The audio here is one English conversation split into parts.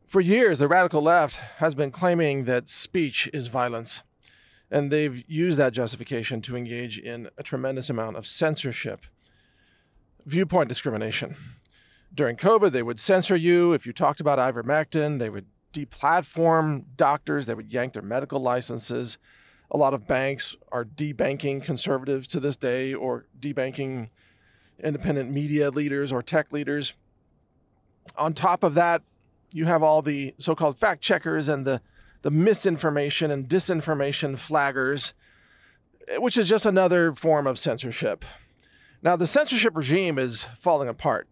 For years, the radical left has been claiming that speech is violence, and they've used that justification to engage in a tremendous amount of censorship, viewpoint discrimination. During COVID, they would censor you if you talked about ivermectin. They would deplatform doctors. They would yank their medical licenses. A lot of banks are debanking conservatives to this day, or debanking independent media leaders or tech leaders. On top of that, you have all the so-called fact checkers and the misinformation and disinformation flaggers, which is just another form of censorship. Now, the censorship regime is falling apart.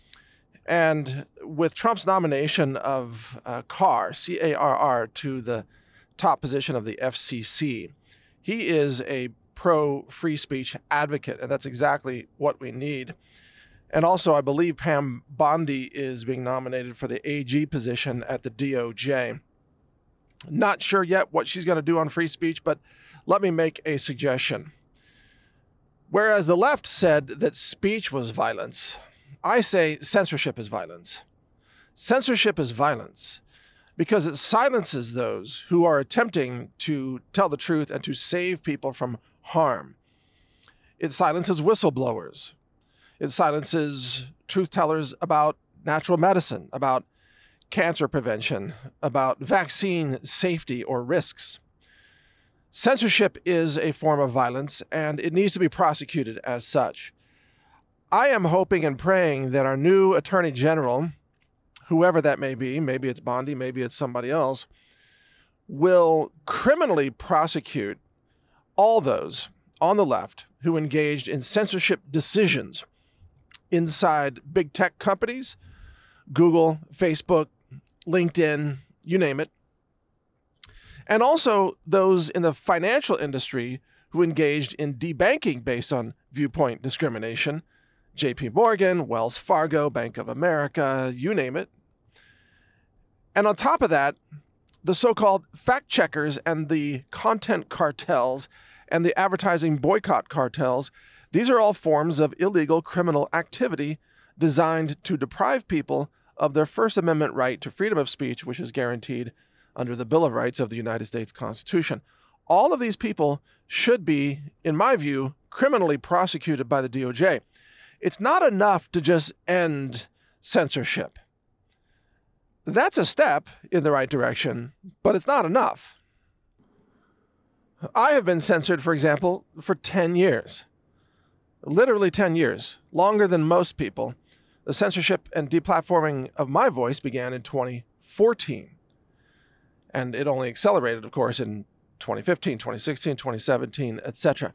And with Trump's nomination of Carr, C-A-R-R, to the top position of the FCC, he is a pro-free speech advocate, and that's exactly what we need. And also, I believe Pam Bondi is being nominated for the AG position at the DOJ. Not sure yet what she's going to do on free speech, but let me make a suggestion. Whereas the left said that speech was violence, I say censorship is violence. Censorship is violence because it silences those who are attempting to tell the truth and to save people from harm. It silences whistleblowers. It silences truth tellers about natural medicine, about cancer prevention, about vaccine safety or risks. Censorship is a form of violence, and it needs to be prosecuted as such. I am hoping and praying that our new Attorney General, whoever that may be, maybe it's Bondi, maybe it's somebody else, will criminally prosecute all those on the left who engaged in censorship decisions inside big tech companies, Google, Facebook, LinkedIn, you name it. And also those in the financial industry who engaged in debanking based on viewpoint discrimination, JP Morgan, Wells Fargo, Bank of America, you name it. And on top of that, the so-called fact checkers and the content cartels and the advertising boycott cartels, these are all forms of illegal criminal activity designed to deprive people of their First Amendment right to freedom of speech, which is guaranteed under the Bill of Rights of the United States Constitution. All of these people should be, in my view, criminally prosecuted by the DOJ. It's not enough to just end censorship. That's a step in the right direction, but it's not enough. I have been censored, for example, for 10 years. Literally 10 years, longer than most people. The censorship and deplatforming of my voice began in 2014. And it only accelerated, of course, in 2015, 2016, 2017, etc.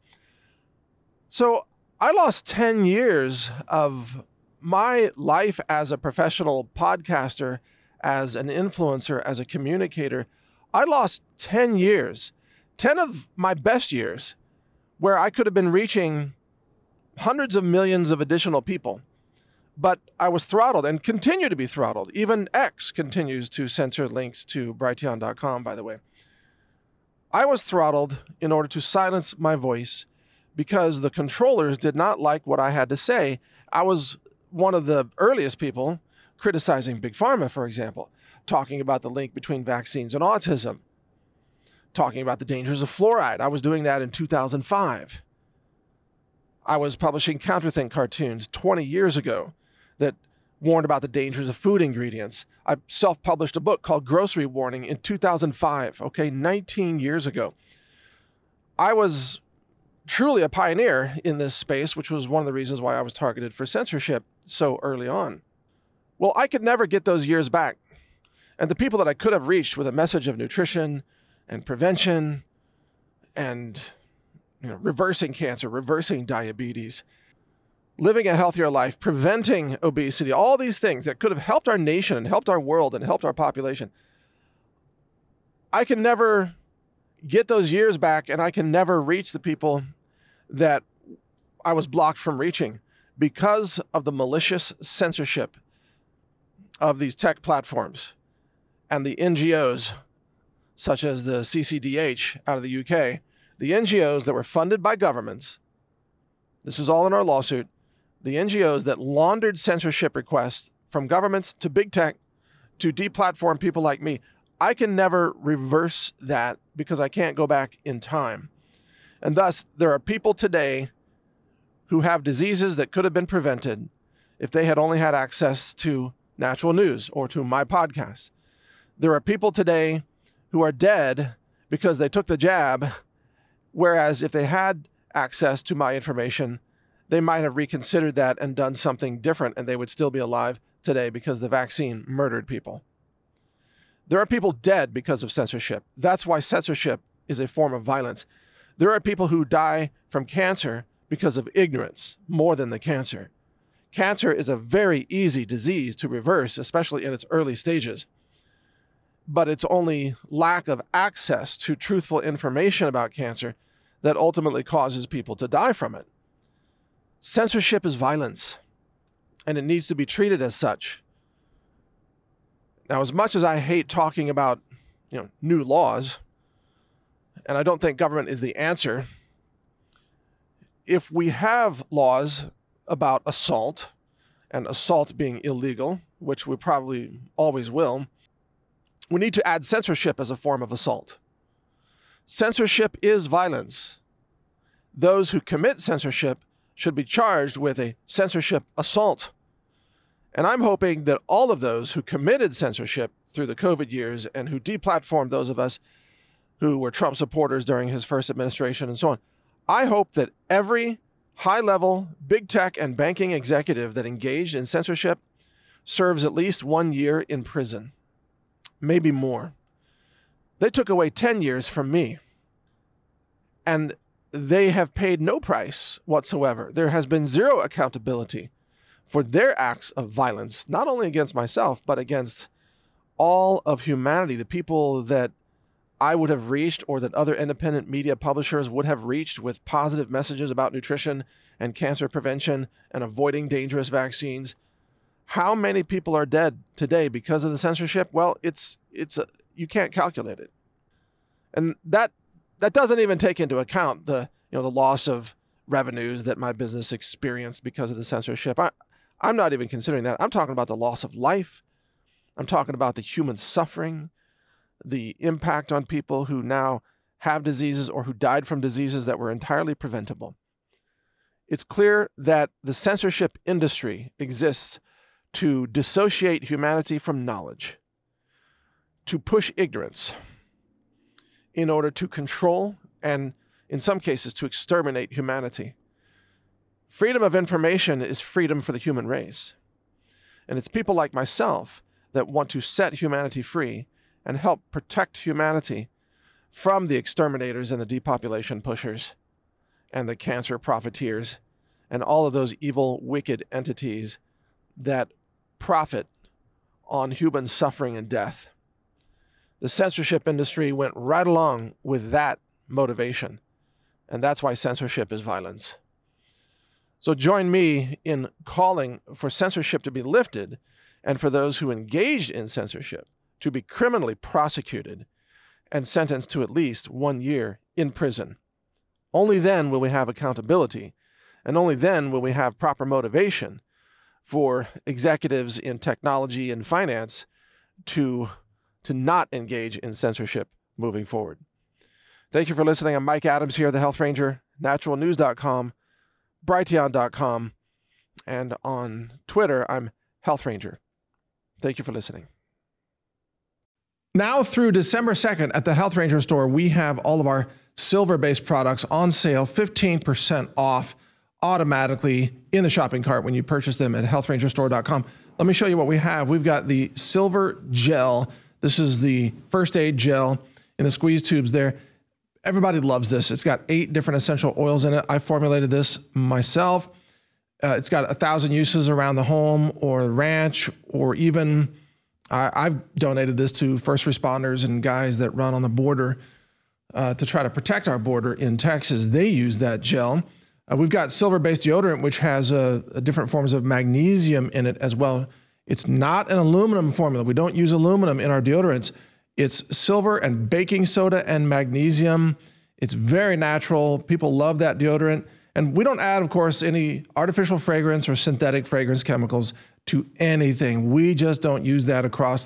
So I lost 10 years of my life as a professional podcaster, as an influencer, as a communicator. I lost 10 years, 10 of my best years, where I could have been reaching hundreds of millions of additional people. But I was throttled and continue to be throttled. Even X continues to censor links to Brighteon.com, by the way. I was throttled in order to silence my voice because the controllers did not like what I had to say. I was one of the earliest people criticizing Big Pharma, for example, talking about the link between vaccines and autism, talking about the dangers of fluoride. I was doing that in 2005. I was publishing Counterthink cartoons 20 years ago that warned about the dangers of food ingredients. I self-published a book called Grocery Warning in 2005, 19 years ago. I was truly a pioneer in this space, which was one of the reasons why I was targeted for censorship so early on. Well, I could never get those years back. And the people that I could have reached with a message of nutrition and prevention and reversing cancer, reversing diabetes, living a healthier life, preventing obesity, all these things that could have helped our nation and helped our world and helped our population. I can never get those years back, and I can never reach the people that I was blocked from reaching because of the malicious censorship of these tech platforms and the NGOs, such as the CCDH out of the UK, the NGOs that were funded by governments. This is all in our lawsuit. The NGOs that laundered censorship requests from governments to big tech to deplatform people like me. I can never reverse that because I can't go back in time. And thus, there are people today who have diseases that could have been prevented if they had only had access to natural news or to my podcast. There are people today who are dead because they took the jab, whereas if they had access to my information, they might have reconsidered that and done something different, and they would still be alive today because the vaccine murdered people. There are people dead because of censorship. That's why censorship is a form of violence. There are people who die from cancer because of ignorance more than the cancer. Cancer is a very easy disease to reverse, especially in its early stages. But it's only lack of access to truthful information about cancer that ultimately causes people to die from it. Censorship is violence, and it needs to be treated as such. Now, as much as I hate talking about, new laws, and I don't think government is the answer, if we have laws about assault, and assault being illegal, which we probably always will, we need to add censorship as a form of assault. Censorship is violence. Those who commit censorship should be charged with a censorship assault. And I'm hoping that all of those who committed censorship through the COVID years and who deplatformed those of us who were Trump supporters during his first administration and so on, I hope that every high-level big tech and banking executive that engaged in censorship serves at least 1 year in prison, maybe more. They took away 10 years from me, and they have paid no price whatsoever. There has been zero accountability for their acts of violence, not only against myself, but against all of humanity, the people that I would have reached or that other independent media publishers would have reached with positive messages about nutrition and cancer prevention and avoiding dangerous vaccines. How many people are dead today because of the censorship? Well, you can't calculate it. And that doesn't even take into account the loss of revenues that my business experienced because of the censorship. I'm not even considering that. I'm talking about the loss of life. I'm talking about the human suffering, the impact on people who now have diseases or who died from diseases that were entirely preventable. It's clear that the censorship industry exists to dissociate humanity from knowledge, to push ignorance in order to control and, in some cases, to exterminate humanity. Freedom of information is freedom for the human race. And it's people like myself that want to set humanity free and help protect humanity from the exterminators and the depopulation pushers and the cancer profiteers and all of those evil, wicked entities that profit on human suffering and death. The censorship industry went right along with that motivation, and that's why censorship is violence. So join me in calling for censorship to be lifted and for those who engaged in censorship to be criminally prosecuted and sentenced to at least 1 year in prison. Only then will we have accountability, and only then will we have proper motivation for executives in technology and finance to not engage in censorship moving forward. Thank you for listening. I'm Mike Adams here, the Health Ranger, naturalnews.com, Brighteon.com, and on Twitter, I'm Health Ranger. Thank you for listening. Now through December 2nd at the Health Ranger store, we have all of our silver-based products on sale, 15% off automatically in the shopping cart when you purchase them at healthrangerstore.com. Let me show you what we have. We've got the silver gel. This is the first aid gel in the squeeze tubes there. Everybody loves this. It's got 8 different essential oils in it. I formulated this myself. It's got 1,000 uses around the home or ranch, or even I've donated this to first responders and guys that run on the border to try to protect our border in Texas. They use that gel. We've got silver-based deodorant, which has different forms of magnesium in it as well. It's not an aluminum formula. We don't use aluminum in our deodorants. It's silver and baking soda and magnesium. It's very natural. People love that deodorant. And we don't add, of course, any artificial fragrance or synthetic fragrance chemicals to anything. We just don't use that across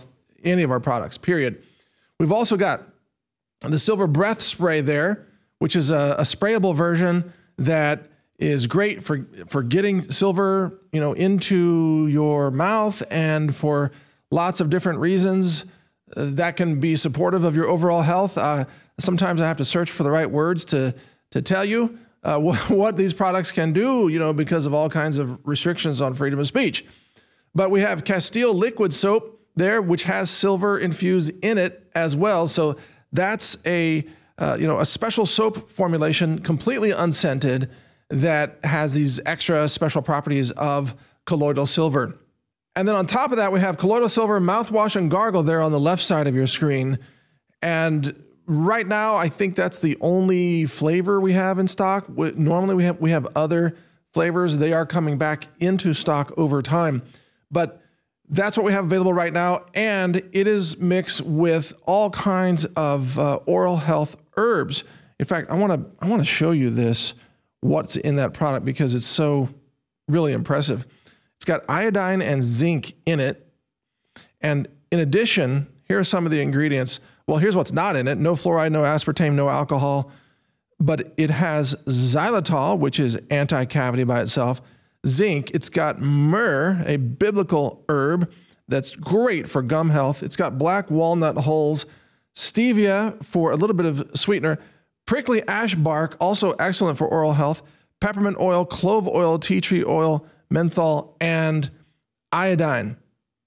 any of our products, period. We've also got the Silver Breath Spray there, which is a sprayable version that is great for getting silver, into your mouth, and for lots of different reasons that can be supportive of your overall health. Sometimes I have to search for the right words to tell you what these products can do, because of all kinds of restrictions on freedom of speech. But we have Castile liquid soap there, which has silver infused in it as well. So that's a special soap formulation, completely unscented, that has these extra special properties of colloidal silver. And then on top of that, we have colloidal silver mouthwash and gargle there on the left side of your screen. And right now, I think that's the only flavor we have in stock. Normally we have other flavors. They are coming back into stock over time, but that's what we have available right now. And it is mixed with all kinds of oral health herbs. In fact, I want to show you what's in that product, because it's so really impressive. It's got iodine and zinc in it. And in addition, here are some of the ingredients. Well, here's what's not in it. No fluoride, no aspartame, no alcohol. But it has xylitol, which is anti-cavity by itself. Zinc, it's got myrrh, a biblical herb that's great for gum health. It's got black walnut hulls, stevia for a little bit of sweetener, prickly ash bark, also excellent for oral health, peppermint oil, clove oil, tea tree oil, menthol, and iodine.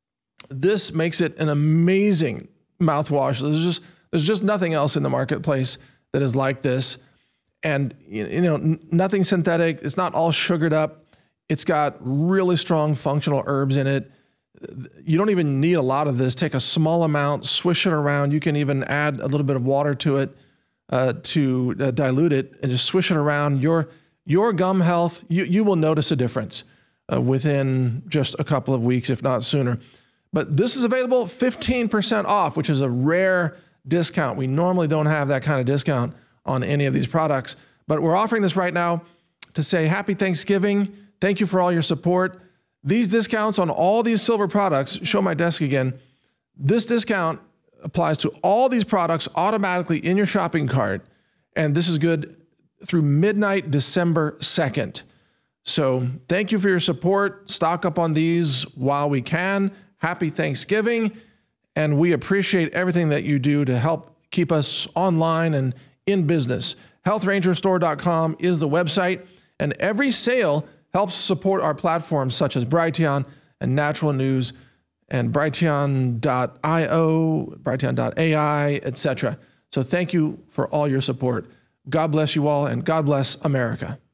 This makes it an amazing mouthwash. There's just nothing else in the marketplace that is like this. And nothing synthetic. It's not all sugared up. It's got really strong functional herbs in it. You don't even need a lot of this. Take a small amount, swish it around. You can even add a little bit of water to it to dilute it, and just swish it around. Your gum health, you will notice a difference within just a couple of weeks, if not sooner. But this is available 15% off, which is a rare discount. We normally don't have that kind of discount on any of these products, but we're offering this right now to say happy Thanksgiving. Thank you for all your support. These discounts on all these silver products, show my desk again. This discount applies to all these products automatically in your shopping cart. And this is good through midnight, December 2nd. So thank you for your support. Stock up on these while we can. Happy Thanksgiving. And we appreciate everything that you do to help keep us online and in business. HealthRangerStore.com is the website, and every sale helps support our platforms such as Brighteon and Natural News and Brighteon.io, Brighteon.ai, etc. So thank you for all your support. God bless you all, and God bless America.